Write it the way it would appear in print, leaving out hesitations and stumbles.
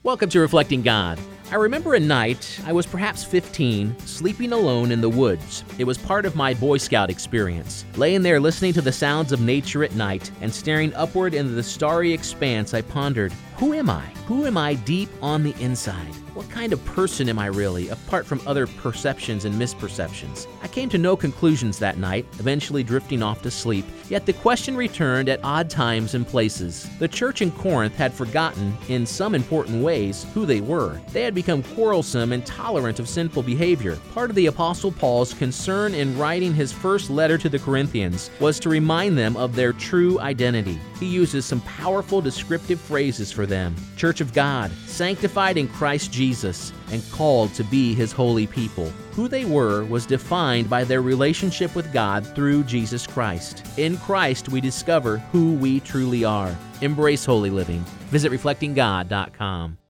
Welcome to Reflecting God. I remember a night, I was perhaps 15, sleeping alone in the woods. It was part of my Boy Scout experience. Laying there listening to the sounds of nature at night and staring upward into the starry expanse, I pondered, who am I? Who am I deep on the inside? What kind of person am I really, apart from other perceptions and misperceptions? I came to no conclusions that night, eventually drifting off to sleep, yet the question returned at odd times and places. The church in Corinth had forgotten, in some important ways, who they were. They had become quarrelsome and tolerant of sinful behavior. Part of the Apostle Paul's concern in writing his first letter to the Corinthians was to remind them of their true identity. He uses some powerful descriptive phrases for them. Church of God, sanctified in Christ Jesus, and called to be His holy people. Who they were was defined by their relationship with God through Jesus Christ. In Christ, we discover who we truly are. Embrace holy living. Visit reflectinggod.com.